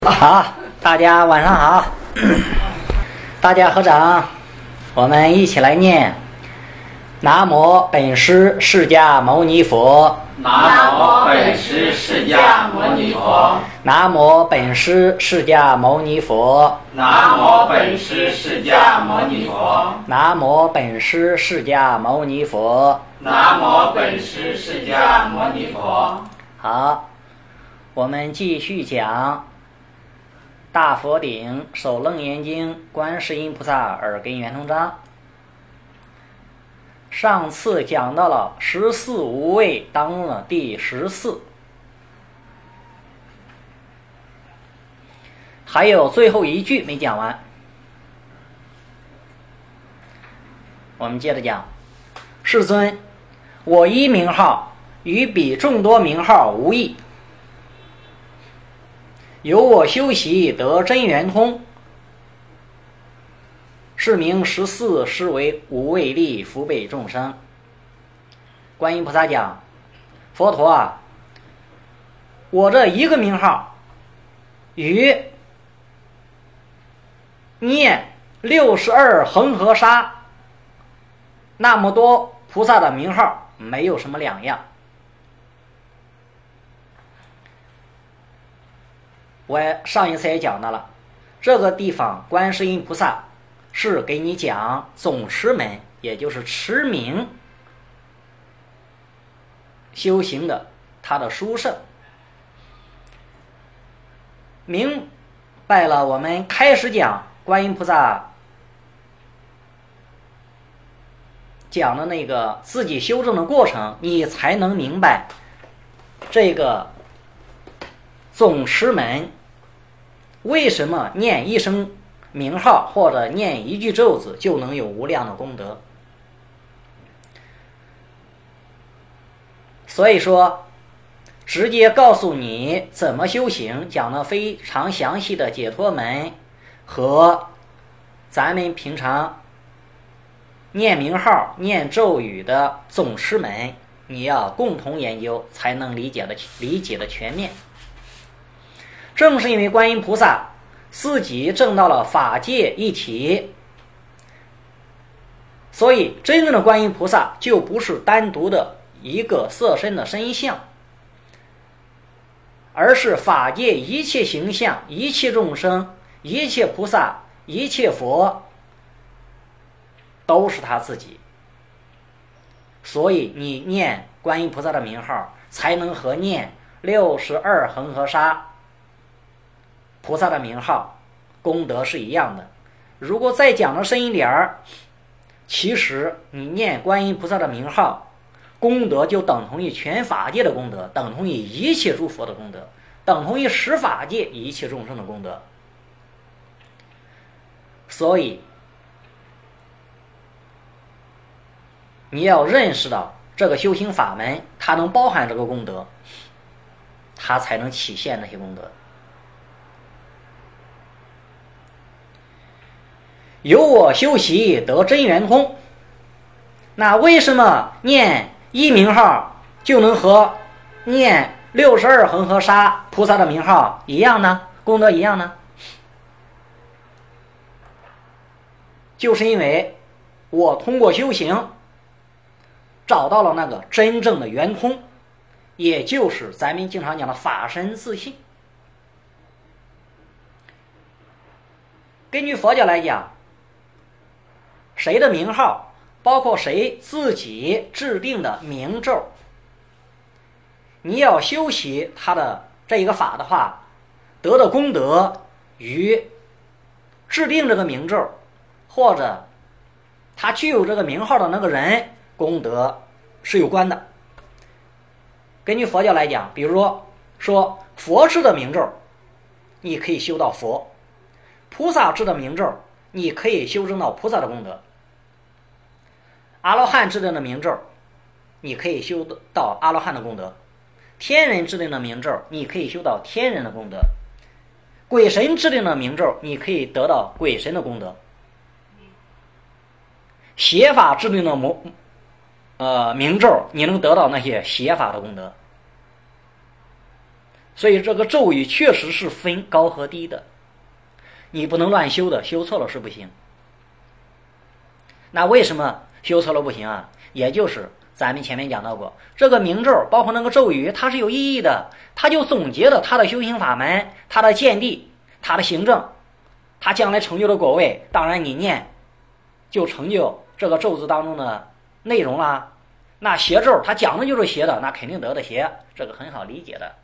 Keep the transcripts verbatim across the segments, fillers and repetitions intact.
好，大家晚上好。大家合掌，我们一起来念：南无本师释迦牟尼佛。 南无本师释迦牟尼佛。 南无本师释迦牟尼佛。 南无本师释迦牟尼佛。 南无本师释迦牟尼佛。 南无本师释迦牟尼佛。 好，我们继续讲大佛顶首楞严经观世音菩萨耳根圆通章。上次讲到了十四无畏当中的第十四，还有最后一句没讲完，我们接着讲。世尊，我一名号与彼众多名号无异，由我修习得真圆通，是名十四实为无畏力福备众生。观音菩萨讲，佛陀啊，我这一个名号与念六十二恒河沙那么多菩萨的名号没有什么两样。我上一次也讲到了，这个地方观世音菩萨是给你讲总持门，也就是持名修行的他的殊胜。明白了，我们开始讲观音菩萨讲的那个自己修正的过程，你才能明白这个总持门为什么念一声名号或者念一句咒子就能有无量的功德。所以说直接告诉你怎么修行，讲了非常详细的解脱门和咱们平常念名号念咒语的总持门，你要共同研究才能理解的理解的全面。正是因为观音菩萨自己证到了法界一体，所以真正的观音菩萨就不是单独的一个色身的身相，而是法界一切形象、一切众生、一切菩萨、一切佛都是他自己。所以你念观音菩萨的名号才能和念六十二恒河沙菩萨的名号功德是一样的。如果再讲的深一点儿，其实你念观音菩萨的名号功德就等同于全法界的功德，等同于一切诸佛的功德，等同于十法界一切众生的功德。所以你要认识到这个修行法门它能包含这个功德，它才能体现那些功德。由我修习得真圆通，那为什么念一名号就能和念六十二恒河沙菩萨的名号一样呢？功德一样呢？就是因为我通过修行找到了那个真正的圆通，也就是咱们经常讲的法身自性。根据佛教来讲，谁的名号，包括谁自己制定的名咒，你要修习他的这一个法的话，得的功德与制定这个名咒或者他具有这个名号的那个人功德是有关的。根据佛教来讲，比如说说佛制的名咒你可以修到佛，菩萨制的名咒你可以修正到菩萨的功德，阿罗汉制定的名咒你可以修到阿罗汉的功德，天人制定的名咒你可以修到天人的功德，鬼神制定的名咒你可以得到鬼神的功德，邪法制定的魔呃名咒你能得到那些邪法的功德。 所以这个咒语确实是分高和低的，你不能乱修的，修错了是不行。那为什么修错了不行啊？也就是咱们前面讲到过，这个明咒包括那个咒语，它是有意义的，它就总结了它的修行法门，它的见地，它的行政，它将来成就的果位。当然你念就成就这个咒字当中的内容啦。那邪咒它讲的就是邪的，那肯定得的邪，这个很好理解的。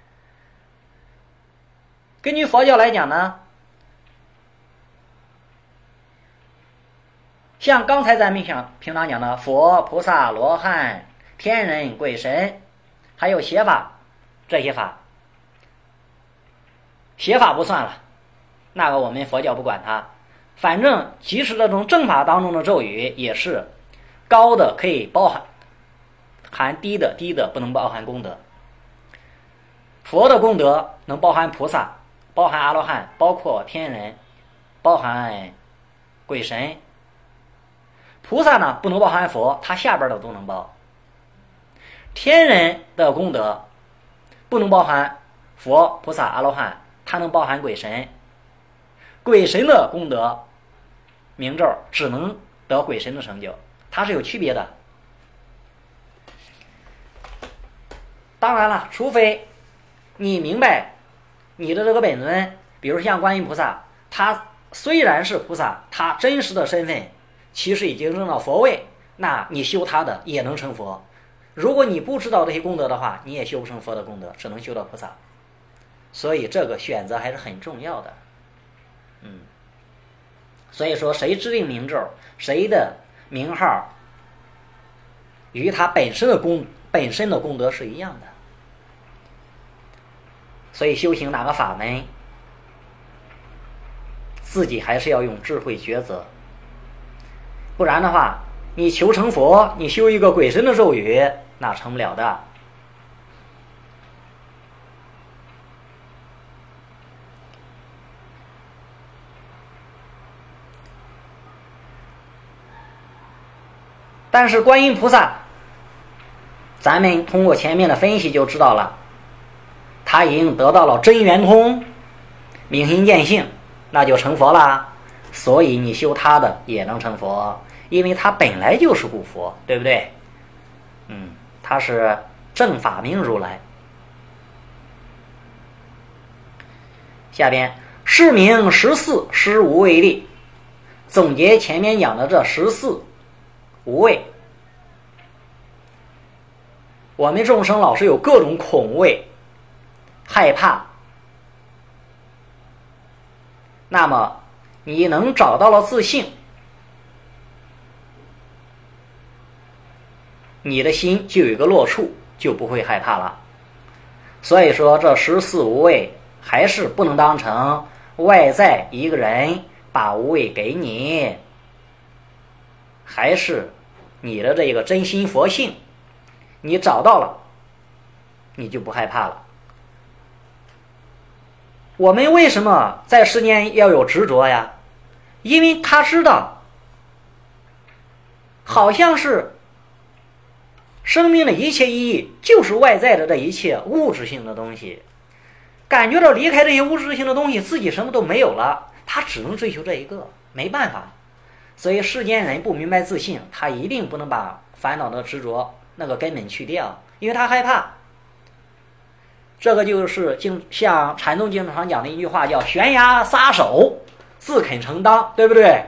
根据佛教来讲呢，像刚才咱们想平常讲的佛、菩萨、罗汉、天人、鬼神，还有邪法，这些法，邪法不算了，那个我们佛教不管它。反正即使这种正法当中的咒语，也是高的可以包含含低的，低的不能包含功德。佛的功德能包含菩萨，包含阿罗汉，包括天人，包含鬼神。菩萨呢不能包含佛，他下边的都能包。天人的功德不能包含佛、菩萨、阿罗汉，他能包含鬼神。鬼神的功德明咒只能得鬼神的成就，它是有区别的。当然了，除非你明白你的这个本尊，比如像观音菩萨，他虽然是菩萨，他真实的身份其实已经升到佛位，那你修他的也能成佛。如果你不知道这些功德的话，你也修不成佛的功德，只能修到菩萨。所以这个选择还是很重要的。嗯，所以说谁制定明咒，谁的名号与他本身的功本身的功德是一样的。所以修行哪个法门，自己还是要用智慧抉择，不然的话，你求成佛，你修一个鬼神的咒语，那成不了的。但是观音菩萨，咱们通过前面的分析就知道了，他已经得到了真圆通，明心见性，那就成佛啦。所以你修他的也能成佛，因为他本来就是故佛，对不对？嗯，他是正法明如来。下边是名十四施无畏力，总结前面讲的这十四无畏。我们众生老是有各种恐畏、害怕，那么你能找到了自信，你的心就有一个落处，就不会害怕了。所以说这十四无畏还是不能当成外在一个人把无畏给你，还是你的这个真心佛性，你找到了，你就不害怕了。我们为什么在世间要有执着呀？因为他知道，好像是生命的一切意义就是外在的这一切物质性的东西，感觉到离开这些物质性的东西，自己什么都没有了，他只能追求这一个，没办法。所以世间人不明白自信，他一定不能把烦恼的执着那个根本去掉，因为他害怕。这个就是经像禅宗经常讲的一句话，叫悬崖撒手，自肯承当，对不对？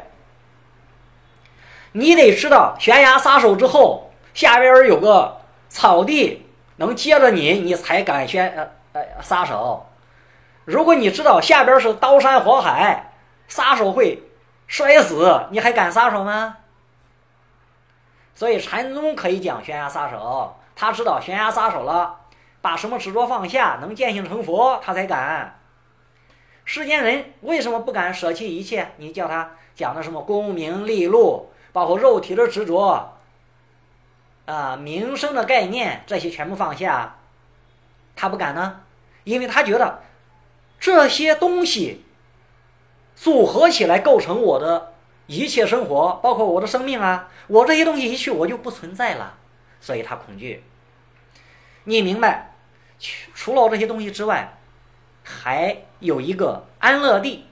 你得知道悬崖撒手之后，下边有个草地能接着你，你才敢悬呃呃撒手。如果你知道下边是刀山火海，撒手会摔死，你还敢撒手吗？所以禅宗可以讲悬崖撒手，他知道悬崖撒手了，把什么执着放下，能见性成佛，他才敢。世间人为什么不敢舍弃一切？你叫他讲的什么功名利禄，包括肉体的执着啊、名声的概念，这些全部放下，他不敢呢？因为他觉得这些东西组合起来构成我的一切生活，包括我的生命啊，我这些东西一去我就不存在了，所以他恐惧。你明白， 除了这些东西之外，还有一个安乐地、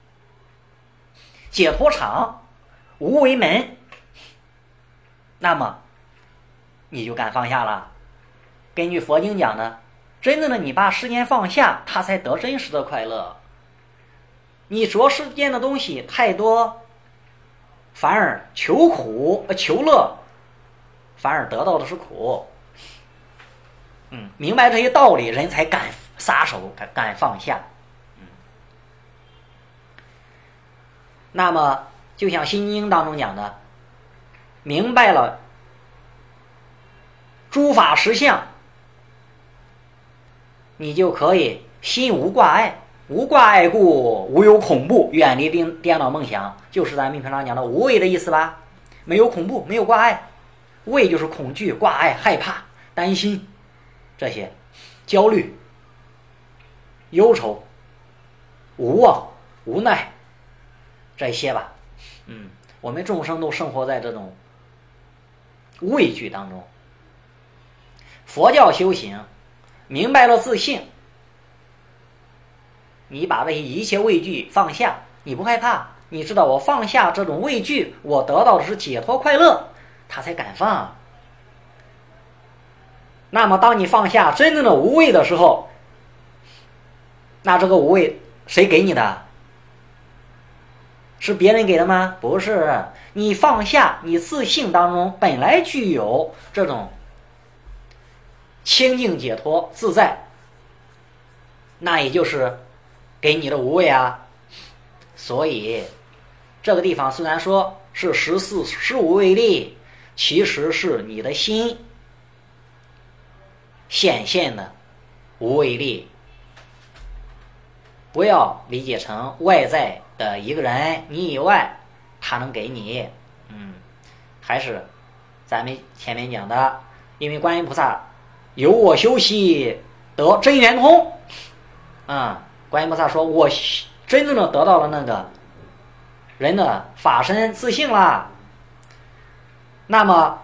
解脱场、无为门，那么你就敢放下了。根据佛经讲的，真正的你把时间放下，他才得真实的快乐。你着世间的东西太多，反而求苦求乐，反而得到的是苦。嗯，明白这些道理，人才敢撒手，敢敢放下。嗯，那么就像《心经》当中讲的，明白了诸法实相，你就可以心无挂碍。无挂碍故，无有恐怖，远离颠颠倒梦想，就是咱们平常讲的无畏的意思吧？没有恐怖，没有挂碍。畏就是恐惧、挂碍、害怕、担心，这些焦虑、忧愁、无望、无奈，这些吧。嗯，我们众生都生活在这种畏惧当中。佛教修行，明白了自性。你把这些一切畏惧放下，你不害怕，你知道我放下这种畏惧，我得到的是解脱快乐，他才敢放。那么当你放下真正的无畏的时候，那这个无畏谁给你的？是别人给的吗？不是，你放下，你自性当中本来具有这种清净解脱自在，那也就是给你的无畏啊。所以这个地方虽然说是十四十五位力，其实是你的心显现的无为力。不要理解成外在的一个人，你以外他能给你。嗯，还是咱们前面讲的，因为观音菩萨有我修习得真圆通啊、嗯，观音菩萨说我真正的得到了那个人的法身自性啦。那么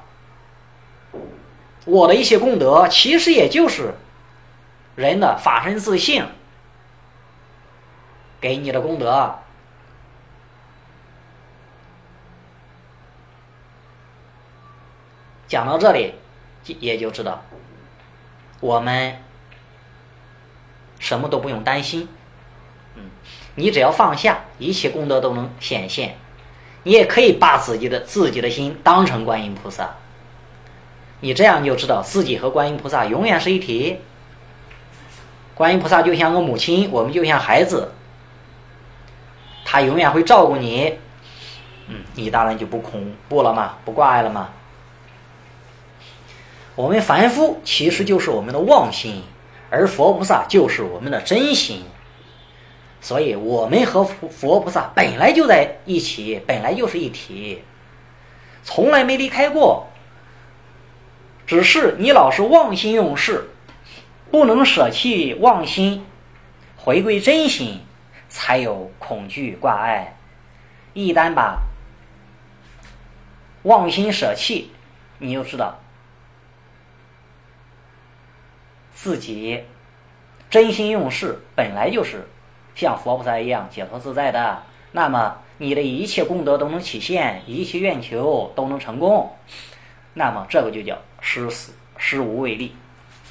我的一些功德其实也就是人的法身自性给你的功德。讲到这里也就知道我们什么都不用担心。嗯，你只要放下，一切功德都能显现。你也可以把自己的自己的心当成观音菩萨，你这样就知道自己和观音菩萨永远是一体。观音菩萨就像个母亲，我们就像孩子，他永远会照顾你。嗯，你当然就不恐怖了嘛，不挂碍了嘛。我们凡夫其实就是我们的妄心，而佛菩萨就是我们的真心。所以我们和佛菩萨本来就在一起，本来就是一体，从来没离开过。只是你老是妄心用事，不能舍弃妄心，回归真心，才有恐惧挂碍。一旦把妄心舍弃，你就知道自己真心用事本来就是像佛菩萨一样解脱自在的，那么你的一切功德都能起现，一切愿求都能成功，那么这个就叫施死施无畏力。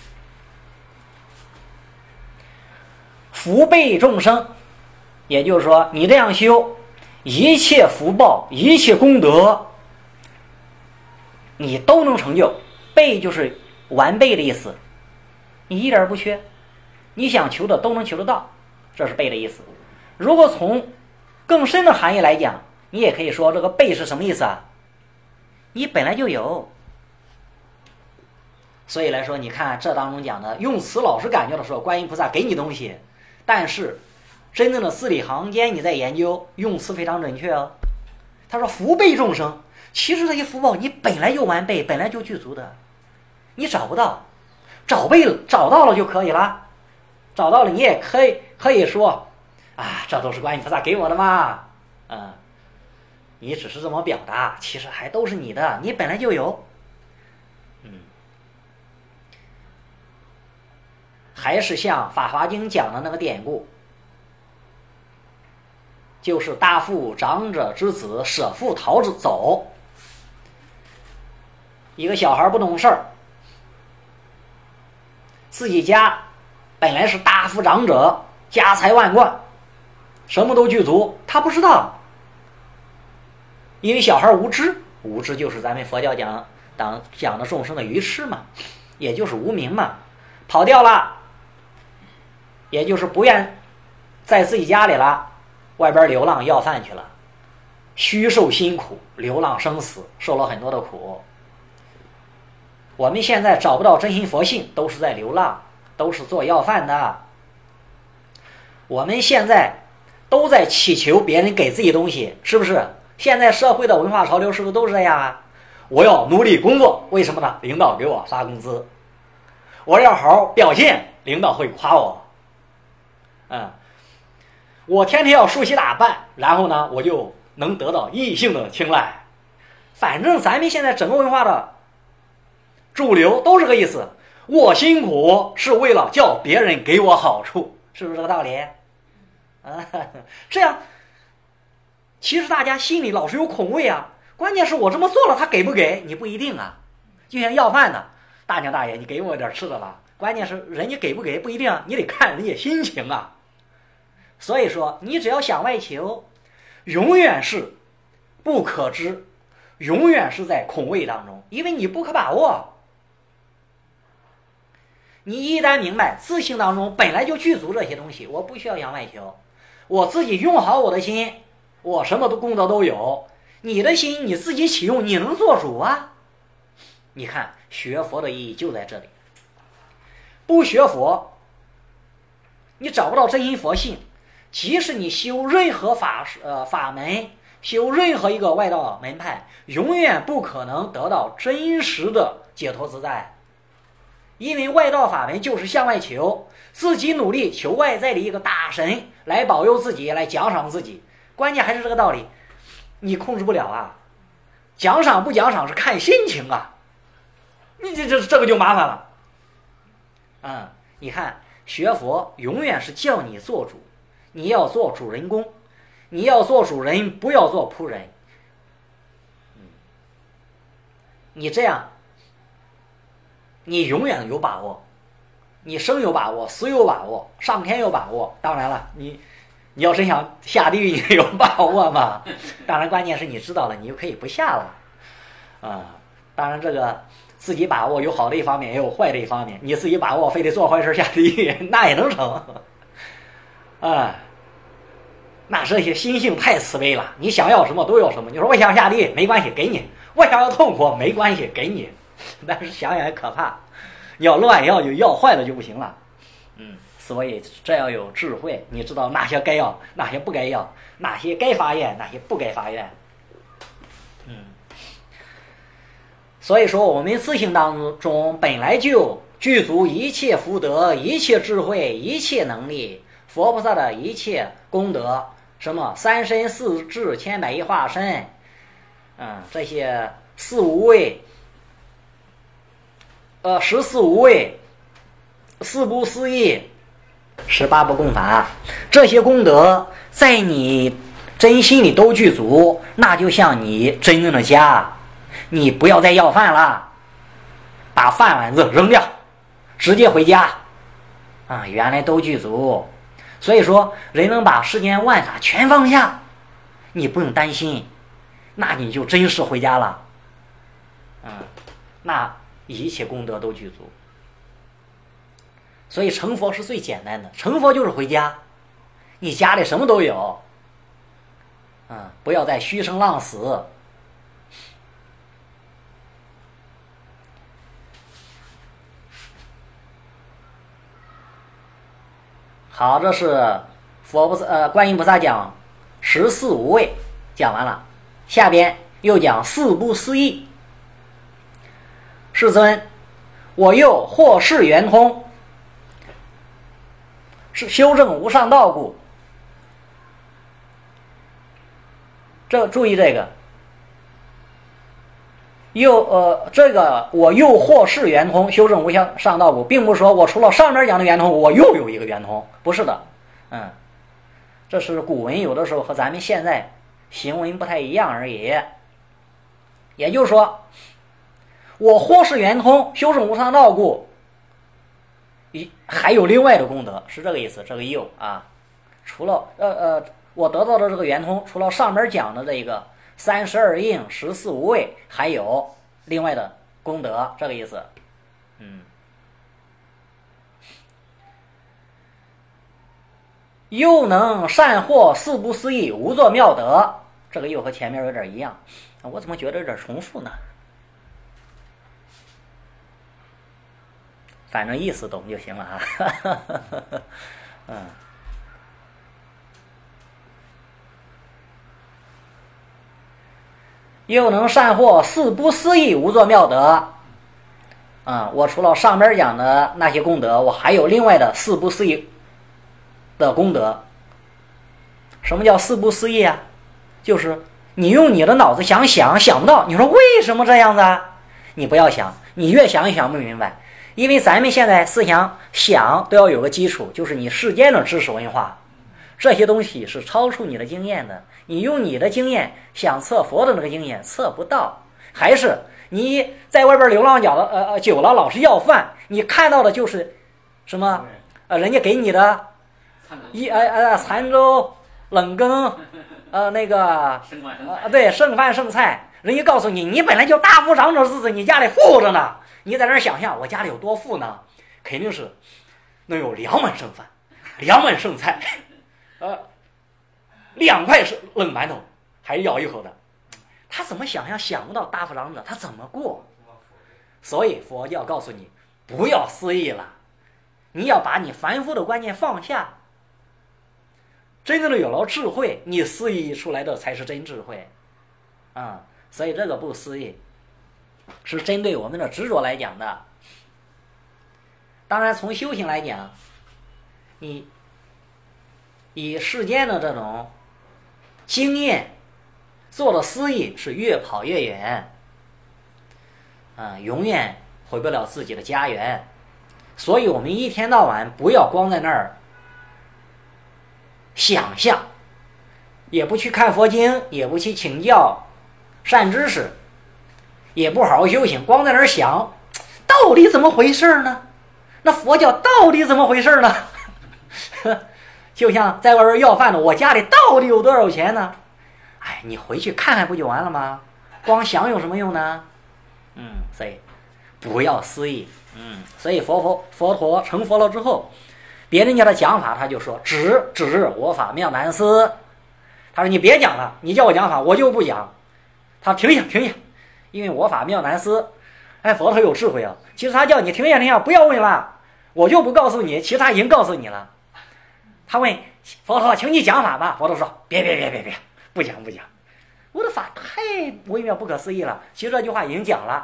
福备众生，也就是说你这样修，一切福报一切功德你都能成就。备就是完备的意思，你一点不缺，你想求的都能求得到，这是备的意思。如果从更深的含义来讲，你也可以说这个备是什么意思啊？你本来就有。所以来说，你看这当中讲的用词老是感觉到说观音菩萨给你东西，但是真正的字里行间你在研究，用词非常准确哦。他说福备众生，其实这些福报你本来就完备，本来就具足的，你找不到，找备了，找到了就可以了。找到了你也可以可以说啊，这都是观音菩萨给我的嘛。嗯，你只是这么表达，其实还都是你的，你本来就有。嗯， 还是像《法华经》讲的那个典故，就是大富长者之子舍父逃之走。一个小孩不懂事儿，自己家本来是大富长者，家财万贯，什么都具足，他不知道，因为小孩无知，无知就是咱们佛教讲讲讲的众生的愚痴嘛，也就是无明嘛，跑掉了，也就是不愿在自己家里了，外边流浪要饭去了，虚受辛苦，流浪生死，受了很多的苦。我们现在找不到真心佛性，都是在流浪，都是做要饭的。我们现在都在祈求别人给自己东西，是不是？现在社会的文化潮流是不是都是这样啊？我要努力工作，为什么呢？领导给我发工资。我要好好表现，领导会夸我。嗯，我天天要梳洗打扮，然后呢，我就能得到异性的青睐。反正咱们现在整个文化的主流都是个意思，我辛苦是为了叫别人给我好处，是不是这个道理？啊，这样其实大家心里老是有恐畏啊。关键是我这么做了，他给不给你不一定啊。就像要饭的，大娘大爷，你给我点吃的吧。关键是人家给不给不一定啊，你得看人家心情啊。所以说，你只要想外求，永远是不可知，永远是在恐畏当中，因为你不可把握。你一旦明白自性当中本来就具足这些东西，我不需要向外求，我自己用好我的心，我什么都功德都有。你的心你自己启用，你能做主啊。你看学佛的意义就在这里，不学佛你找不到真心佛性，即使你修任何法呃法门，修任何一个外道门派，永远不可能得到真实的解脱自在。因为外道法门就是向外求，自己努力求外在的一个大神来保佑自己，来奖赏自己。关键还是这个道理，你控制不了啊。奖赏不奖赏是看心情啊，你这这这个就麻烦了。嗯，你看学佛永远是叫你做主，你要做主人公，你要做主人，不要做仆人。嗯，你这样你永远有把握，你生有把握，死有把握，上天有把握。当然了，你你要真想下地狱，你有把握吗？当然，关键是你知道了，你就可以不下了。啊，当然这个自己把握有好的一方面，也有坏的一方面。你自己把握，非得做坏事下地狱，那也能成。啊，那这些心性太慈悲了，你想要什么都有什么。你说我想下地狱，没关系，给你；我想要痛苦，没关系，给你。但是想想也可怕，要乱要就要坏的就不行了。嗯，所以这要有智慧，你知道哪些该要，哪些不该要，哪些该发愿，哪些不该发愿。嗯，所以说我们自性当中本来就具足一切福德、一切智慧、一切能力，佛菩萨的一切功德，什么三身四智千百亿化身，嗯，这些四无畏。呃，十四无畏，四不思议，十八不共法，这些功德在你真心里都具足，那就像你真正的家，你不要再要饭了，把饭碗子扔掉，直接回家啊！原来都具足，所以说人能把世间万法全放下，你不用担心，那你就真是回家了。嗯，那一切功德都具足，所以成佛是最简单的，成佛就是回家，你家里什么都有，嗯，不要再虚声浪死。好，这是佛菩萨呃观音菩萨讲十四无畏讲完了，下边又讲四不思议。世尊，我又或是圆通，是修正无上道故。这注意这个， 又呃，这个我又或是圆通，修正无相上道果，并不是说我除了上面讲的圆通，我又有一个圆通，不是的，嗯，这是古文有的时候和咱们现在行文不太一样而已。也就是说，我或是圆通，修正无上道故，一还有另外的功德，是这个意思。这个又啊，除了呃呃，我得到的这个圆通，除了上面讲的这个三十二应、十四无畏，还有另外的功德，这个意思。嗯，又能善获四不思议无作妙德，这个又和前面有点一样，我怎么觉得有点重复呢？反正意思懂就行了啊。嗯。又能善获四不思议无作妙德，啊、嗯，我除了上边讲的那些功德，我还有另外的四不思议的功德。什么叫四不思议啊？就是你用你的脑子想想，想不到，你说为什么这样子啊？你不要想，你越想越想不明白，因为咱们现在思想想都要有个基础，就是你世间的知识文化，这些东西是超出你的经验的。你用你的经验想测佛的那个经验测不到，还是你在外边流浪久了，呃呃久了老是要饭，你看到的就是什么？呃，人家给你的一呃呃残粥冷羹，呃那个呃对剩饭剩菜，人家告诉你，你本来就大富长者之子，你家里富着呢，你在那儿想象我家里有多富呢？肯定是能有两碗剩饭，两碗剩菜，呃。两块是冷馒头，还咬一口的，他怎么想象想不到大富长者他怎么过？所以佛教告诉你，不要思议了，你要把你凡夫的观念放下，真正的有了智慧，你思议出来的才是真智慧啊、嗯！所以这个不思议是针对我们的执着来讲的。当然从修行来讲，你以世间的这种经验做的思议是越跑越远，啊、嗯，永远回不了自己的家园。所以我们一天到晚不要光在那儿想象，也不去看佛经，也不去请教善知识，也不好好修行，光在那儿想，到底怎么回事呢？那佛教到底怎么回事呢？就像在外边要饭的，我家里到底有多少钱呢？哎，你回去看看不就完了吗？光想有什么用呢？嗯，所以不要思议。嗯，所以佛佛佛陀成佛了之后，别人家的讲法，他就说止止我法妙难思。他说你别讲了，你叫我讲法我就不讲。他停下停下，因为我法妙难思。哎，佛陀有智慧啊，其实他叫你停下停下，不要问了，我就不告诉你，其实他已经告诉你了。他问佛陀，请你讲法吧。佛陀说别别别别别，不讲不讲，我的法太微妙不可思议了。其实这句话已经讲了。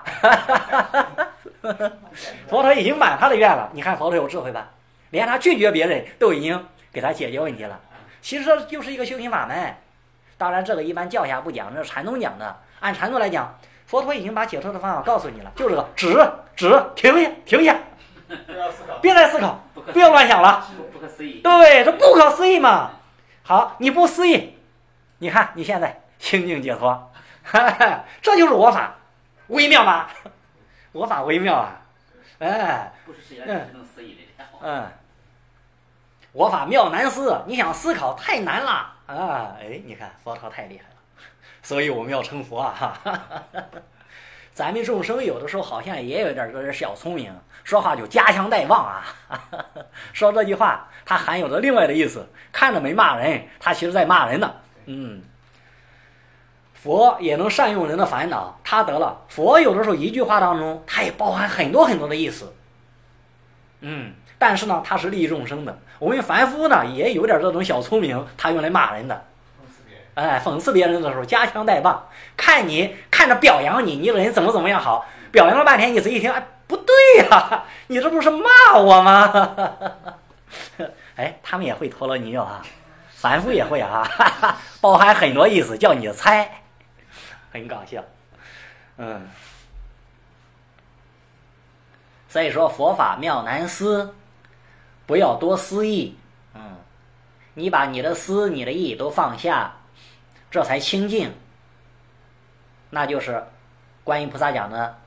佛陀已经满他的愿了。你看佛陀有智慧吧，连他拒绝别人都已经给他解决问题了。其实这就是一个修行法门。当然这个一般教下不讲，这是禅宗讲的。按禅宗来讲，佛陀已经把解脱的方法告诉你了，就是个止止停下停下，别再思考，不要乱想了， 不可思议。 对，这不可思议嘛。好，你不思议，你看你现在清净解脱，这就是我法，微妙吧？我法微妙啊，哎， 不是谁来能思议的。 嗯，我法妙难思，你想思考太难了啊！哎，你看佛陀太厉害了，所以我们要成佛啊！咱们众生有的时候好像也有点这点小聪明，说话就夹枪带棒啊。说这句话，它含有着另外的意思，看着没骂人，他其实在骂人呢。嗯，佛也能善用人的烦恼，他得了。佛有的时候一句话当中，它也包含很多很多的意思。嗯，但是呢，它是利益众生的。我们凡夫呢，也有点这种小聪明，他用来骂人的。哎，讽刺别人的时候夹枪带棒，看你看着表扬你，你这人怎么怎么样好，表扬了半天，你仔细听，哎，不对呀、啊，你这不是骂我吗？哎，他们也会陀罗尼啊，凡夫也会啊，包含很多意思，叫你猜，很搞笑。嗯， 所以说佛法妙难思，不要多思议。嗯，你把你的思、你的意都放下，这才清净。那就是观音菩萨讲的，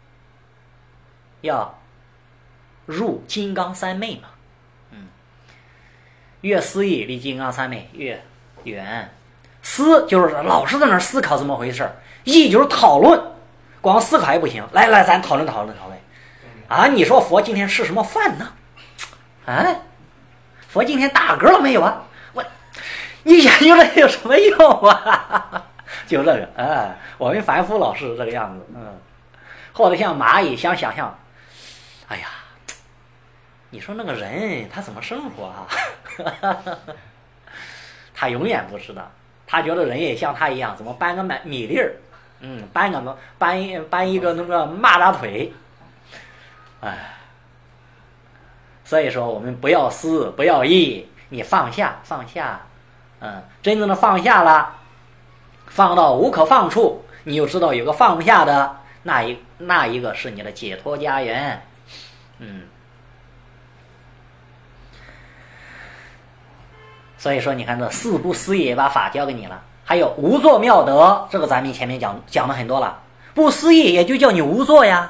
要入金刚三昧嘛。嗯，越思议离金刚三昧越远。思就是老是在那儿思考怎么回事，意就是讨论，光思考还不行。来来，咱讨论讨论讨论。啊，你说佛今天吃什么饭呢？啊，佛今天打嗝了没有啊？我，你研究这有什么用啊？就这个，啊，我们凡夫老是这个样子，嗯，或者像蚂蚁想想象，哎呀，你说那个人他怎么生活啊？他永远不知道，他觉得人也像他一样，怎么搬个米米粒儿，嗯，搬个搬一搬一个那个蚂蚱腿，哎，所以说我们不要思，不要意，你放下，放下，嗯，真正的放下了。放到无可放处，你就知道有个放不下的，那一那一个是你的解脱家园。嗯，所以说你看这四不思议也把法教给你了，还有无作妙德，这个咱们前面讲讲了很多了，不思议也就叫你无作呀。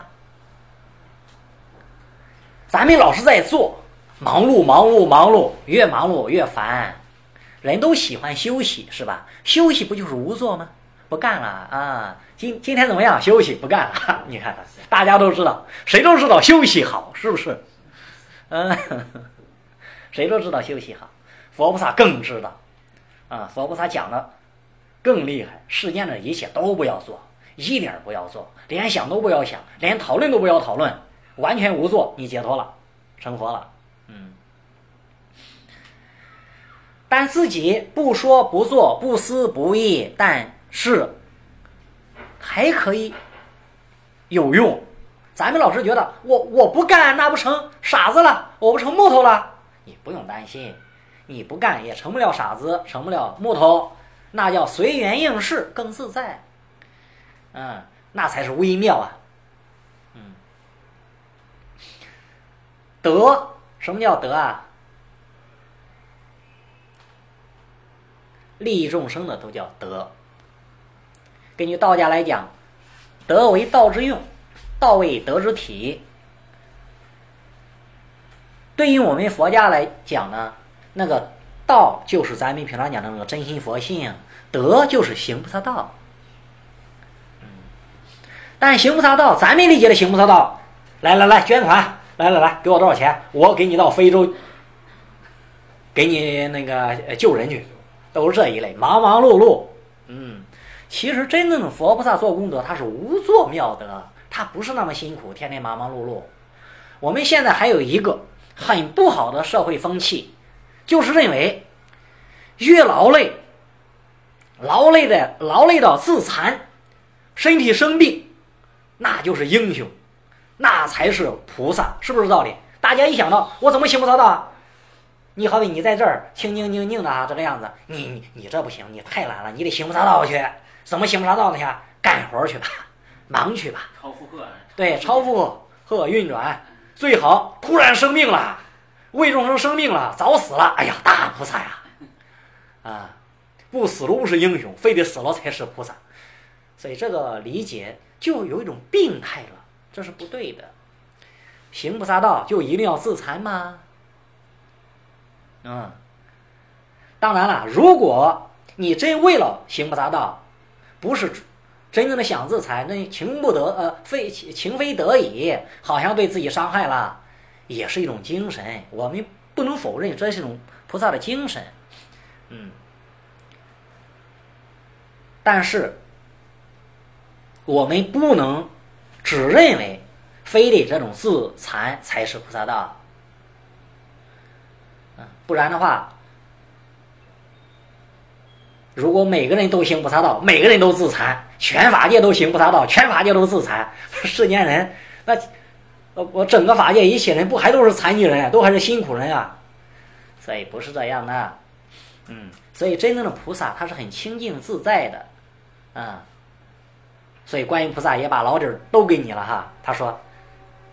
咱们老是在做，忙碌忙碌忙碌，越忙碌越烦。人都喜欢休息是吧？休息不就是无作吗？不干了啊！今今天怎么样？休息不干了。你看看，大家都知道，谁都知道休息好，是不是？嗯，谁都知道休息好。佛菩萨更知道啊！佛菩萨讲的更厉害，世间的一切都不要做，一点不要做，连想都不要想，连讨论都不要讨论，完全无作，你解脱了，成佛了。嗯。但自己不说不做不思不议，但是还可以有用。咱们老是觉得我我不干那不成傻子了，我不成木头了。你不用担心，你不干也成不了傻子，成不了木头，那叫随缘应事，更自在。嗯，那才是微妙啊。嗯，德，什么叫德啊？利益众生的都叫德。根据道家来讲，德为道之用，道为德之体。对于我们佛家来讲呢，那个道就是咱们平常讲的那个真心佛性，德就是行菩萨道。嗯，但行菩萨道，咱们理解的行菩萨道，来来来捐款，来来来，给我多少钱，我给你到非洲，给你那个救人去。都是这一类，忙忙碌碌。嗯，其实真正的佛菩萨做功德，他是无作妙德，他不是那么辛苦，天天忙忙碌碌。我们现在还有一个很不好的社会风气，就是认为越劳累，劳累的劳累到自残，身体生病，那就是英雄，那才是菩萨，是不是道理？大家一想到我怎么行菩萨道啊？你好比你在这儿清清静静的啊，这个样子，你你你这不行，你太懒了，你得行菩萨道去。怎么行菩萨道呢？去干活去吧，忙去吧。 超负荷。 对，超负荷运转，最好突然生病了，为众生生病了，早死了，哎呀，大菩萨呀！啊，不死了不是英雄，非得死了才是菩萨。所以这个理解就有一种病态了，这是不对的。行菩萨道就一定要自残吗？嗯，当然了，如果你真为了行菩萨道，不是真正的想自残，那情不得呃非情非得已，好像对自己伤害了，也是一种精神，我们不能否认这是一种菩萨的精神。嗯，但是我们不能只认为非得这种自残才是菩萨道。不然的话，如果每个人都行菩萨道，每个人都自残，全法界都行菩萨道，全法界都自残，世间人那我整个法界一切人不还都是残疾人，都还是辛苦人啊？所以不是这样的。嗯，所以真正的菩萨他是很清净自在的啊、嗯。所以观音菩萨也把老底儿都给你了哈。他说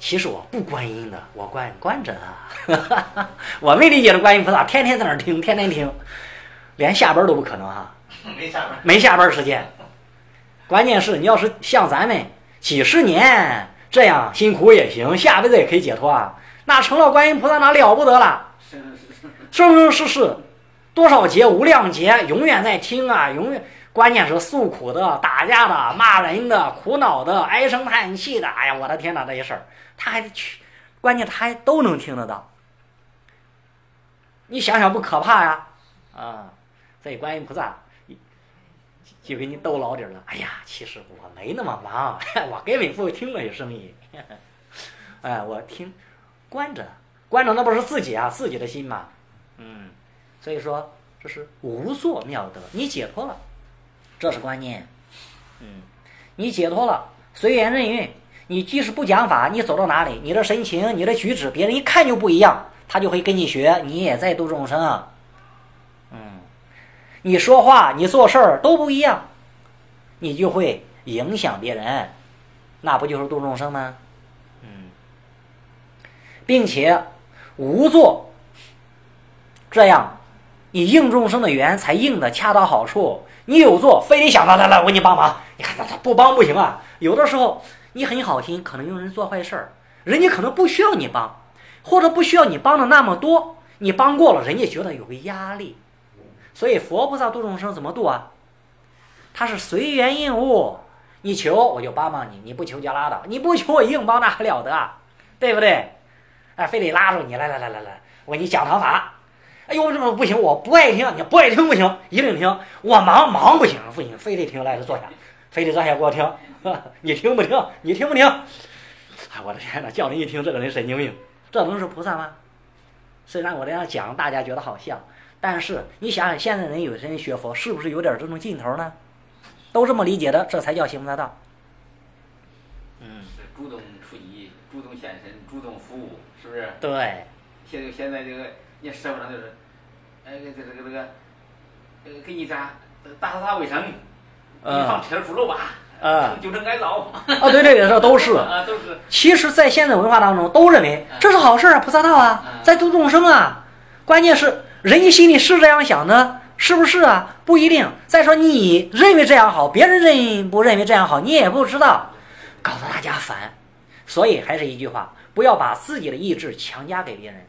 其实我不观音的，我观观着啊。我没理解的观音菩萨，天天在那儿听，天天听，连下班都不可能啊， 没下班， 没下班时间。关键是你要是像咱们几十年这样辛苦也行，下辈子也可以解脱啊，那成了观音菩萨那了不得了，生生世世多少劫无量劫，永远在听啊，永远。关键是诉苦的、打架的、骂人的、苦恼的、唉声叹气的，哎呀，我的天哪，这些事儿他还去，关键他还都能听得到。你想想不可怕呀？啊，所以观音菩萨就给你逗老底了。哎呀，其实我没那么忙，我根本不听那些声音。哎，我听观着，观着那不是自己啊，自己的心嘛。嗯，所以说这是无作妙德，你解脱了。这是关键，嗯，你解脱了，随缘任运。你即使不讲法，你走到哪里，你的神情、你的举止，别人一看就不一样，他就会跟你学，你也在度众生。嗯，你说话、你做事儿都不一样，你就会影响别人，那不就是度众生吗？嗯，并且无作，这样你应众生的缘才应的恰到好处。你有做，非得想到来来，我给你帮忙。你看他他不帮不行啊。有的时候你很好听，可能有人做坏事儿，人家可能不需要你帮，或者不需要你帮的那么多，你帮过了，人家觉得有个压力。所以佛菩萨度众生怎么度啊？他是随缘应物，你求我就帮帮你，你不求就拉倒，你不求我硬帮那还了得啊，对不对？哎，非得拉住你，来来来来来，我给你讲堂法。哎呦，这么不行，我不爱听，你不爱听不行，一定听。我忙忙不行，不行，非得听，来这坐下，非得坐下给我听。你听不听？你听不听？哎，我的天哪，叫人一听，这个人神经病，这能是菩萨吗？虽然我这样讲，大家觉得好笑，但是你想想，现在人有些人学佛，是不是有点这种劲头呢？都这么理解的，这才叫行菩萨道。 嗯，是主动出击，主动献身，主动服务，是不是？ 对。 现在现在这个。你社会上就是，呃，这个这个这个，呃，给你家打扫打卫生，给你放车出楼吧， 啊， 纠正改造。 啊，对对对，这都是。 啊，都是。 其实，在现在文化当中，都认为这是好事啊，菩萨道啊，在度众生啊。关键是人家心里是这样想的，是不是啊？不一定。再说你认为这样好，别人认不认为这样好，你也不知道，搞得大家烦。所以还是一句话，不要把自己的意志强加给别人。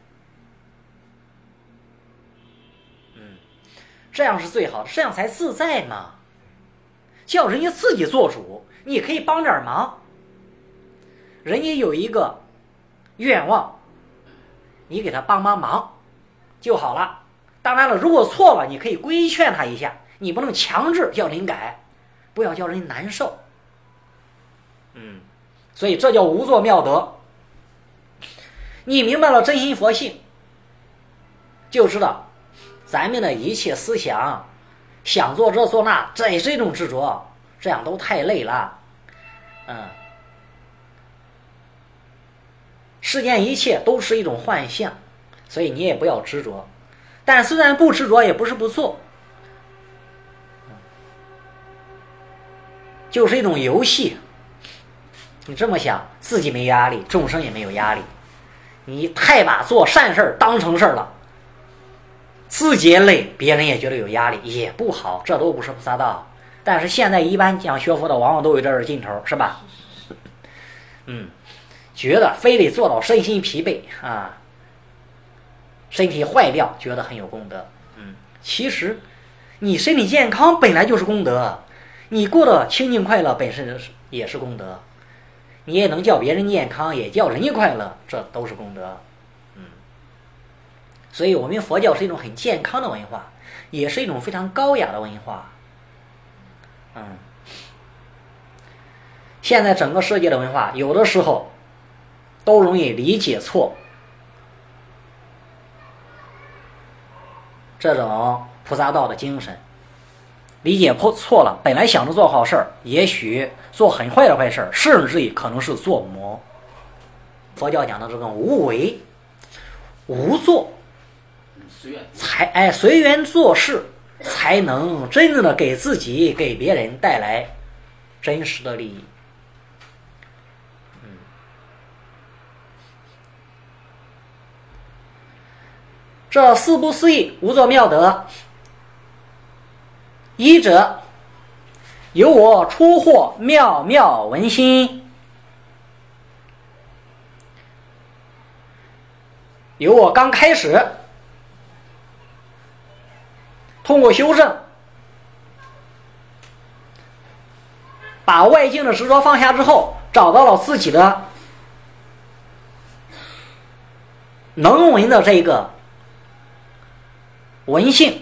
这样是最好的，这样才自在嘛。叫人家自己做主，你可以帮点忙。人家有一个愿望，你给他帮帮忙就好了。当然了，如果错了，你可以规劝他一下，你不能强制叫人改，不要叫人难受。嗯，所以这叫无作妙德。你明白了真心佛性，就知道咱们的一切思想，想做这做那，这也是一种执着，这样都太累了。嗯，世间一切都是一种幻象，所以你也不要执着。但虽然不执着，也不是不做，就是一种游戏。你这么想，自己没压力，众生也没有压力。你太把做善事当成事了，自己也累，别人也觉得有压力，也不好，这都不是菩萨道。但是现在一般讲学佛的，往往都有这儿劲头，是吧？嗯，觉得非得做到身心疲惫啊，身体坏掉，觉得很有功德。嗯，其实你身体健康本来就是功德，你过得清净快乐本身也是功德。你也能叫别人健康，也叫人家快乐，这都是功德。嗯，所以我们佛教是一种很健康的文化，也是一种非常高雅的文化。嗯，现在整个世界的文化，有的时候都容易理解错这种菩萨道的精神。理解错了，本来想着做好事儿，也许做很坏的坏事儿，甚至于可能是做魔。佛教讲的这个无为无作，才哎随缘做事，才能真正的给自己给别人带来真实的利益。嗯， 这四不思议无作妙德，一者由我初获妙妙闻心，由我刚开始通过修正，把外境的执着放下之后，找到了自己的能闻的这个闻性。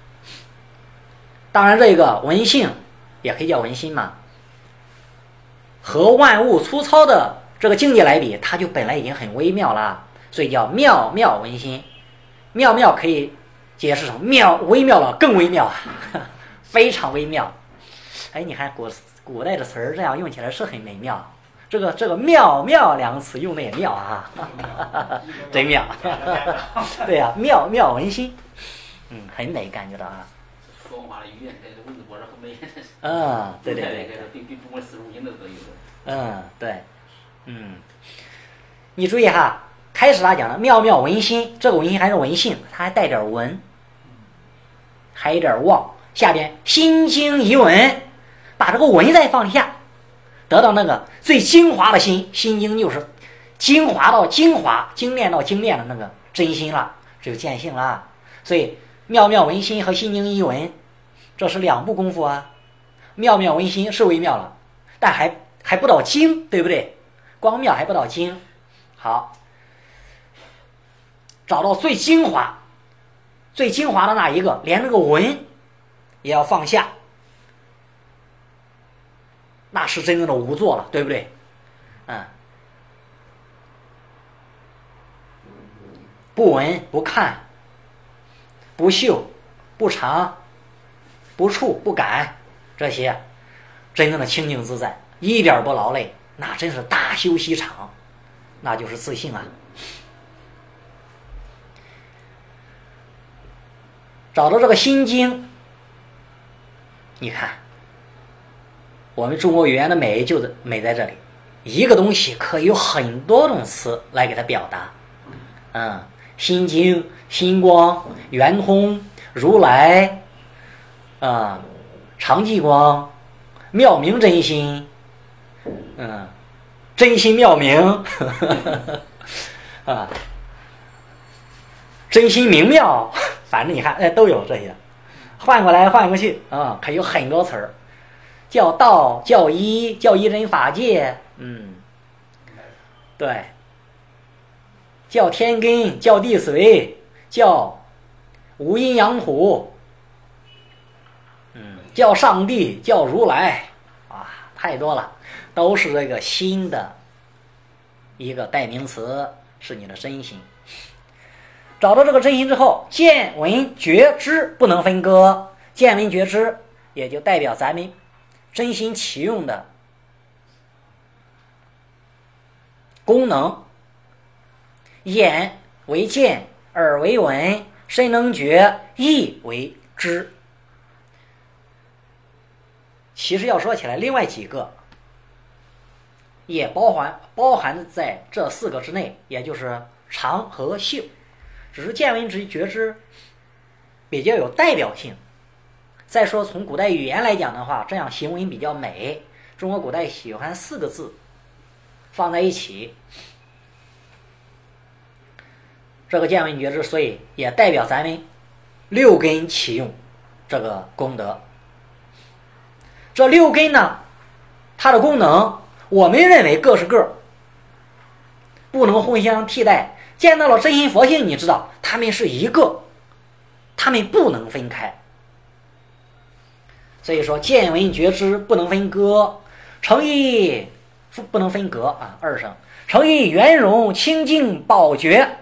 当然这个闻性也可以叫闻心嘛，和万物粗糙的这个境界来比，它就本来已经很微妙了，所以叫妙妙闻心。妙妙可以解释成妙，微妙了更微妙啊，非常微妙。哎，你看古古代的词儿这样用起来是很美妙，这个这个妙妙两个词用的也妙啊，真妙。对呀、啊，妙妙闻心，嗯，很美，感觉到啊。 说话的语言，这文字波是很美。 嗯，对对对， 比比中国四书经都都有。 嗯，对，嗯，你注意哈，开始他讲的妙妙闻心，这个闻心还是闻性，它还带点闻，还有点望。下边心经一闻，把这个闻再放下，得到那个最精华的心。心经就是精华到精华，精炼到精炼的那个真心了，只有见性了。所以妙妙闻心和心经一闻，这是两步功夫啊。妙妙闻心是微妙了，但还还不到精，对不对？光妙还不到精。好，找到最精华最精华的那一个，连那个闻也要放下，那是真正的无作了，对不对？嗯，不闻不看不嗅不尝不触不感，这些真正的清净自在，一点不劳累，那真是大修习场，那就是自信啊。找到这个心经，你看我们中国语言的美就是美在这里，一个东西可以有很多种词来给它表达。嗯，心经、心光、圆通、如来啊、常寂光、妙明真心，嗯，真心妙明啊，真心明妙，反正你看，哎，都有这些，换过来换过去啊，可以有很多词儿，叫道、叫一、叫一人法界，嗯，对，叫天根、叫地髓、叫无阴阳土，嗯，叫上帝、叫如来，啊，太多了，都是这个心的一个代名词，是你的真心。找到这个真心之后，见闻觉知不能分割，见闻觉知也就代表咱们真心启用的功能。眼为见，耳为闻，身能觉，意为知。其实要说起来，另外几个也包含包含在这四个之内，也就是常和性，只是见闻之觉知比较有代表性。再说从古代语言来讲的话，这样行文比较美，中国古代喜欢四个字放在一起，这个见闻觉知，所以也代表咱们六根启用这个功德。这六根呢，它的功能我们认为各是各，不能互相替代。见到了真心佛性，你知道他们是一个，他们不能分开。所以说见闻觉知不能分割，诚意不能分隔啊，二声诚意圆融清净宝觉。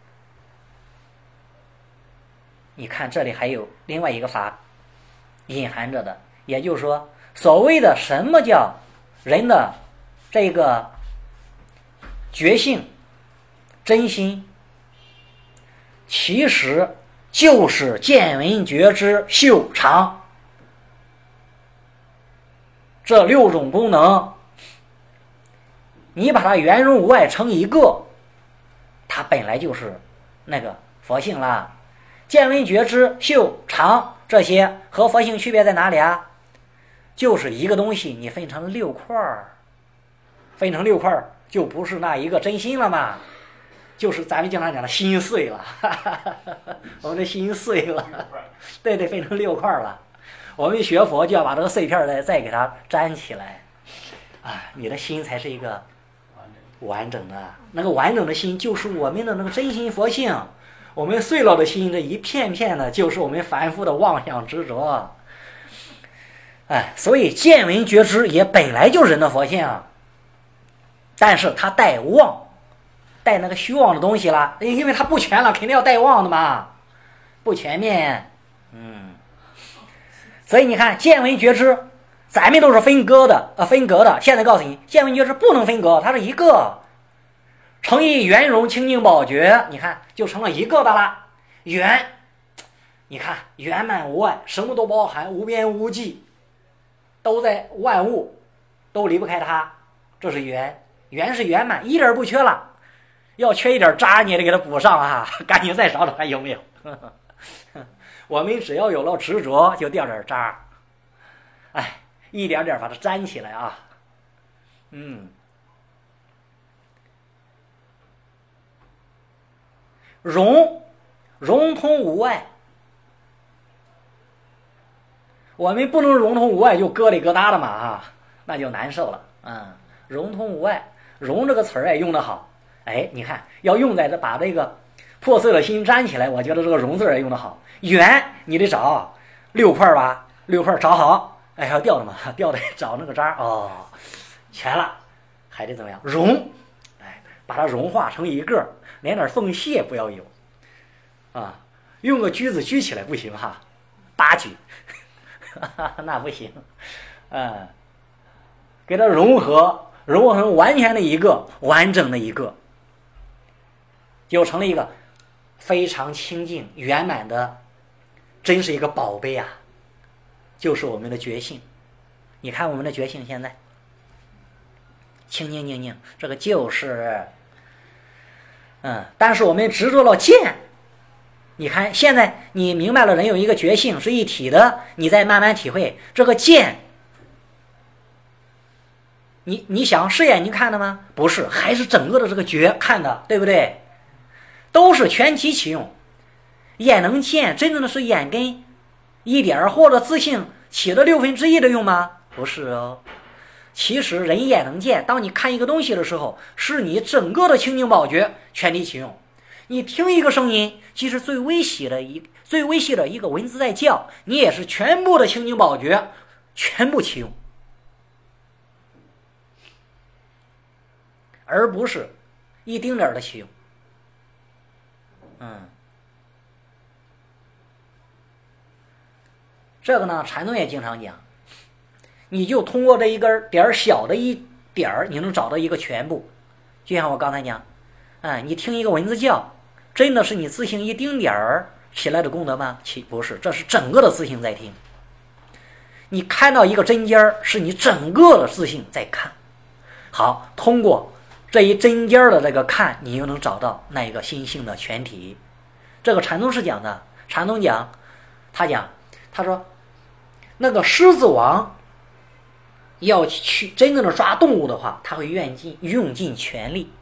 你看这里还有另外一个法隐含着的，也就是说所谓的什么叫人的这个觉性真心，其实就是见闻觉知嗅尝这六种功能，你把它圆融无碍成一个，它本来就是那个佛性啦。 见闻觉知嗅尝这些和佛性区别在哪里啊？就是一个东西你分成六块儿，分成六块儿就不是那一个真心了嘛，就是咱们经常讲的心碎了，我们的心碎了，对对，分成六块了。我们学佛就要把这个碎片再再给它粘起来，啊，你的心才是一个完整的，那个完整的心就是我们的那个真心佛性。我们碎了的心，这一片片的，就是我们凡夫的妄想执着。哎，所以见闻觉知也本来就是人的佛性，但是它带妄，带那个虚妄的东西了，因为它不全了，肯定要带妄的嘛，不全面。嗯，所以你看见闻觉知，咱们都是分割的，呃，分隔的。现在告诉你，见闻觉知不能分割，它是一个。诚意圆融清净宝觉，你看就成了一个的啦。圆，你看圆满无碍，什么都包含，无边无际，都在万物，都离不开它。这是圆，圆是圆满，一点不缺了。要缺一点渣，你也得给它补上啊！赶紧再找找看有没有。我们只要有了执着，就掉点渣。哎，一点点把它粘起来啊。嗯。融，融通无碍。我们不能融通无碍就疙里疙瘩的嘛啊，那就难受了。嗯，融通无碍，融这个词儿哎用得好。哎，你看要用在这把这个破碎的心粘起来，我觉得这个融字儿用得好。圆你得找六块吧，六块找好。哎，要掉的嘛，掉的找那个渣哦，全了，还得怎么样融？哎，把它融化成一个。连点缝隙也不要有，啊，用个锯子锯起来不行哈，八锯，那不行，嗯，给它融合，融合成完全的一个完整的一个，就成了一个非常清净圆满的，真是一个宝贝啊！就是我们的觉性，你看我们的觉性现在清清净净，这个就是。嗯，但是我们执着了见，你看现在你明白了人有一个觉性是一体的，你再慢慢体会这个见，你你想是眼睛看的吗？不是，还是整个的这个觉看的，对不对？都是全体起用。眼能见，真正的是眼根一点或者自性起了六分之一的用吗？不是哦。其实人眼能见，当你看一个东西的时候，是你整个的清净宝觉全体启用。你听一个声音，即使最微细的一最微细的一个蚊子在叫，你也是全部的清净宝觉全部启用，而不是一丁点的启用。嗯，这个呢，禅宗也经常讲。你就通过这一根点小的一点儿，你能找到一个全部。就像我刚才讲，哎，你听一个蚊子叫，真的是你自性一丁点儿起来的功德吗？其不是，这是整个的自性在听。你看到一个针尖儿，是你整个的自性在看。好，通过这一针尖儿的这个看，你又能找到那一个心性的全体。这个禅宗是讲的，禅宗讲，他讲，他说那个狮子王。要去真正的抓动物的话，他会用尽用尽全力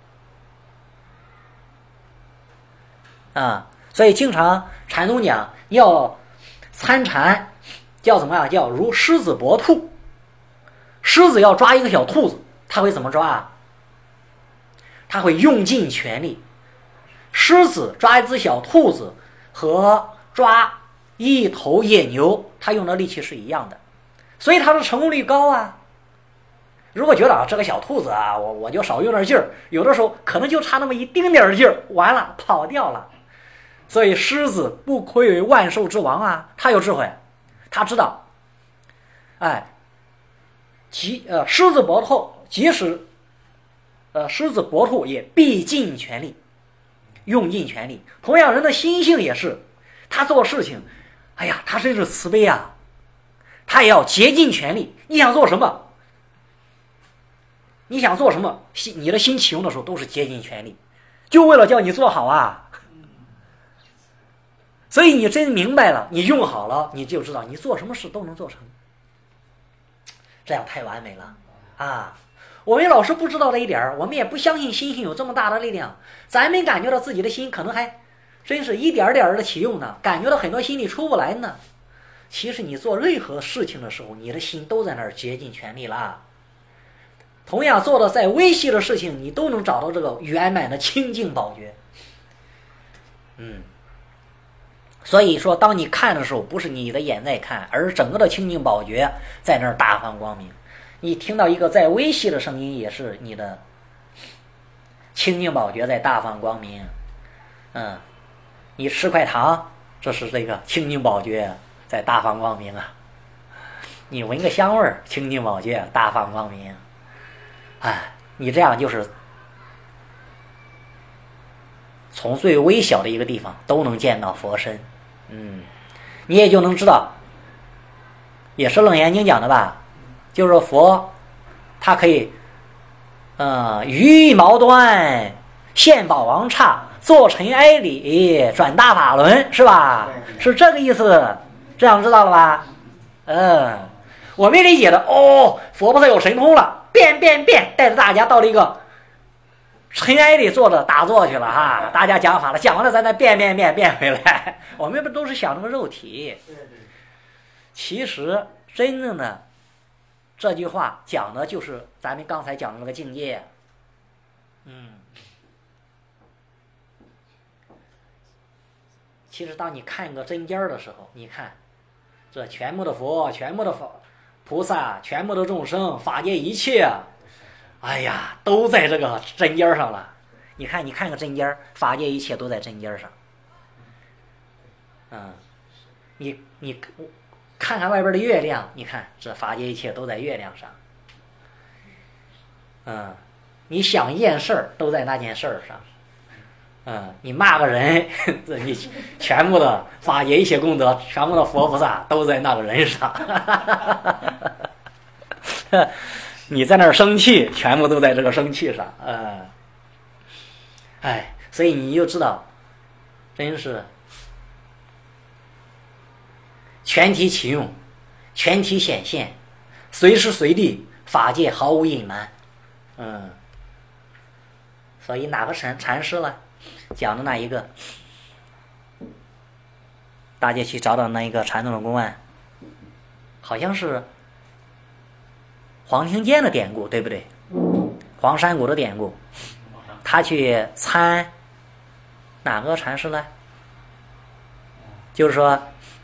啊！所以经常禅宗讲要参禅，叫怎么样？叫如狮子搏兔。狮子要抓一个小兔子，他会怎么抓啊？他会用尽全力。狮子抓一只小兔子和抓一头野牛，他用的力气是一样的。所以他的成功率高啊！如果觉得啊这个小兔子啊，我我就少用点劲儿，有的时候可能就差那么一丁点儿劲儿，完了跑掉了。所以狮子不愧为万兽之王啊，他有智慧，他知道，哎，即呃狮子搏兔，即使呃狮子搏兔也必尽全力，用尽全力。同样，人的心性也是，他做事情，哎呀，他真是慈悲啊。他也要竭尽全力。你想做什么？你想做什么？你的心启用的时候都是竭尽全力，就为了叫你做好啊。 所以你真明白了，你用好了，你就知道你做什么事都能做成。这样太完美了啊！我们老师不知道这一点，我们也不相信心性有这么大的力量。咱们感觉到自己的心可能还真是一点点的起用呢，感觉到很多心里出不来呢。其实你做任何事情的时候，你的心都在那儿竭尽全力了。同样做的再微细的事情，你都能找到这个圆满的清净宝觉。嗯。所以说，当你看的时候，不是你的眼在看，而是整个的清净宝觉在那儿大放光明。你听到一个再微细的声音，也是你的清净宝觉在大放光明。嗯，你吃块糖，这是这个清净宝觉在大放光明啊。你闻个香味儿，清净宝觉大放光明。哎，你这样就是从最微小的一个地方都能见到佛身。嗯，你也就能知道，也是楞严经讲的吧，就是佛他可以呃于毛端现宝王刹，坐尘埃里转大法轮，是吧？是这个意思，这样知道了吧？嗯，我没理解的哦，佛菩萨有神通了，变变变，带着大家到了一个尘埃里坐着打坐去了哈，大家讲法了，讲完了咱再变变变变回来。我们不都是想这个肉体？其实真正的这句话讲的就是咱们刚才讲的那个境界。嗯，其实当你看个真尖儿的时候，你看这全部的佛，全部的佛菩萨，全部的众生，法界一切，哎呀，都在这个针尖上了。你看，你看个针尖，法界一切都在针尖上。嗯，你你看看外边的月亮，你看这法界一切都在月亮上。嗯，你想一件事儿，都在那件事儿上。嗯，你骂个人，这你全部的法界一切功德，全部的佛菩萨都在那个人上。你在那儿生气，全部都在这个生气上。嗯，哎，所以你就知道，真是全体启用，全体显现，随时随地法界毫无隐瞒。嗯，所以哪个禅禅师了讲的那一个，大家去找找那一个禅宗的公案，好像是黄庭坚的典故，对不对？黄山谷的典故，他去参哪个禅师呢？就是说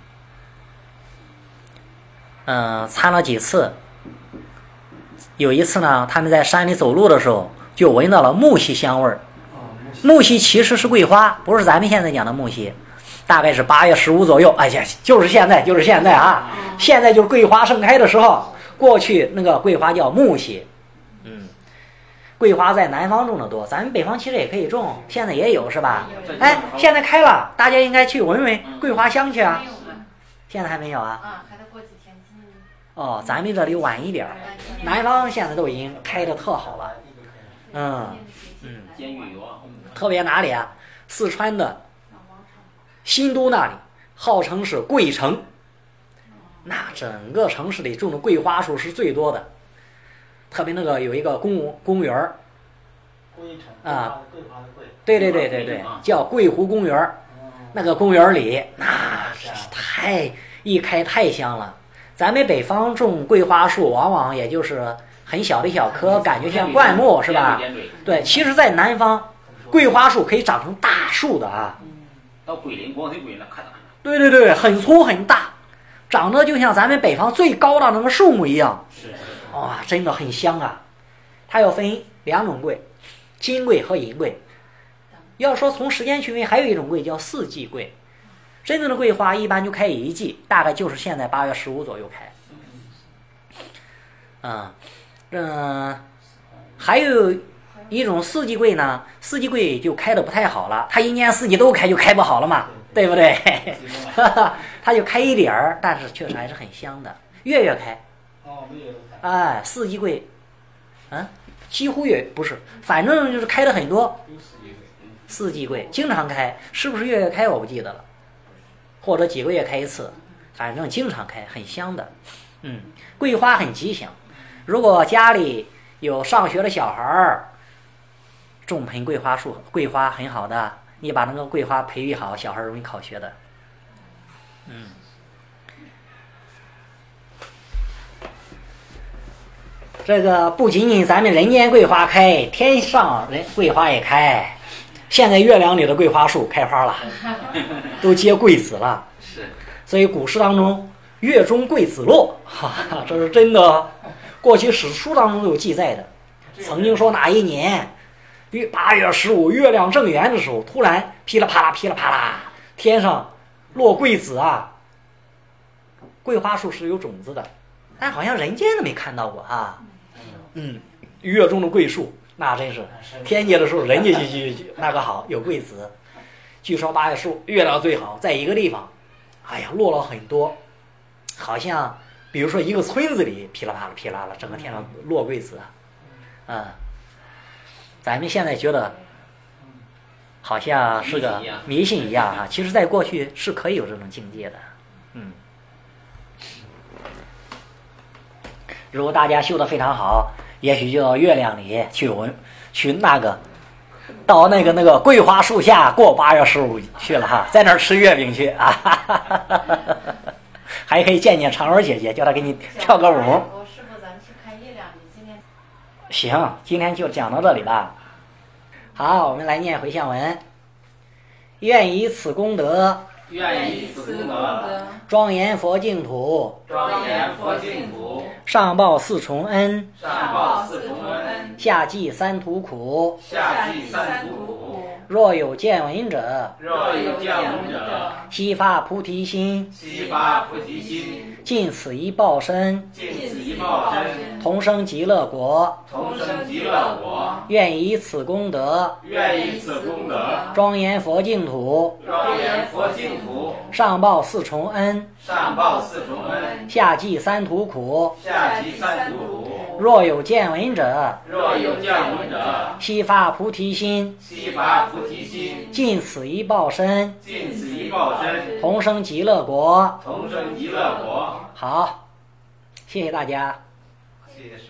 嗯、呃，参了几次，有一次呢，他们在山里走路的时候，就闻到了木樨香味儿。木樨其实是桂花，不是咱们现在讲的木樨，大概是八月十五左右。哎呀，就是现在，就是现在啊！现在就是桂花盛开的时候。过去那个桂花叫木樨，嗯，桂花在南方种的多，咱们北方其实也可以种，现在也有是吧？哎，现在开了，大家应该去闻闻桂花香去啊。现在还没有啊？ 啊，还得过几天。 哦，咱们这里晚一点，南方现在都已经开的特好了。嗯嗯，特别哪里啊？四川的新都那里，号称是桂城。那整个城市里种的桂花树是最多的，特别那个有一个公公园儿，啊，对对对对对，叫桂湖公园。那个公园里，那太一开太香了。咱们北方种桂花树，往往也就是很小的一小棵，感觉像灌木是吧？对，其实，在南方，桂花树可以长成大树的啊。 到桂林，光是桂林看到。 对对对，很粗很大。长得就像咱们北方最高的那个树木一样，哇，真的很香啊！它要分两种桂，金桂和银桂。要说从时间区分，还有一种桂叫四季桂。真正的桂花一般就开一季，大概就是现在八月十五左右开。嗯嗯，还有一种四季桂呢，四季桂就开的不太好了，它一年四季都开就开不好了嘛。对不对？它就开一点儿，但是确实还是很香的。月月开，哎，四季桂，嗯，几乎月不是，反正就是开的很多。四季桂经常开，是不是月月开我不记得了。 或者几个月开一次，反正经常开，很香的。嗯，桂花很吉祥，如果家里有上学的小孩儿，种盆桂花树，桂花很好的，你把那个桂花培育好，小孩容易考学的。嗯。这个不仅仅咱们人间桂花开，天上人桂花也开。现在月亮里的桂花树开花了，都结桂子了。 是。 所以古诗当中“月中桂子落”，哈哈，这是真的。过去史书当中有记载的，曾经说哪一年，八月十五月亮正圆的时候，突然噼里啪啦噼里啪啦，天上落桂子啊。桂花树是有种子的，但好像人间都没看到过啊。嗯，月中的桂树，那真是天界的时候，人家就就那个好有桂子。据说八月十五月亮最好，在一个地方，哎呀，落了很多，好像比如说一个村子里噼里啪啦噼里啪啦，整个天上落桂子，嗯，咱们现在觉得好像是个迷信一样啊，其实在过去是可以有这种境界的，嗯。如果大家修得非常好，也许就到月亮里去闻，去那个，到那个那个桂花树下过八月十五去了哈，在那儿吃月饼去啊，哈哈哈哈还可以见见嫦娥姐姐，叫她给你跳个舞。 师傅，咱去看月亮，你今天行，今天就讲到这里吧。好，我们来念回向文。愿以此功德， 愿以此功德， 庄严佛净土， 庄严佛净土， 上报四重恩， 上报四重恩， 下济三途苦。 下济三途苦。 若有见闻者， 若有见闻者， 悉发菩提心， 悉发菩提心， 尽此一报身， 尽此一报身， 同生极乐国。 同生极乐国。 愿以此功德， 愿以此功德， 庄严佛净土， 庄严佛净土， 上报四重恩， 上报四重恩， 下济三途苦。 下济三途苦。 若有见闻者， 若有见闻者， 悉发菩提心， 悉发菩提心， 尽此一报身， 尽此一报身， 同生极乐国。 同生极乐国。 好，谢谢大家。 谢谢师父。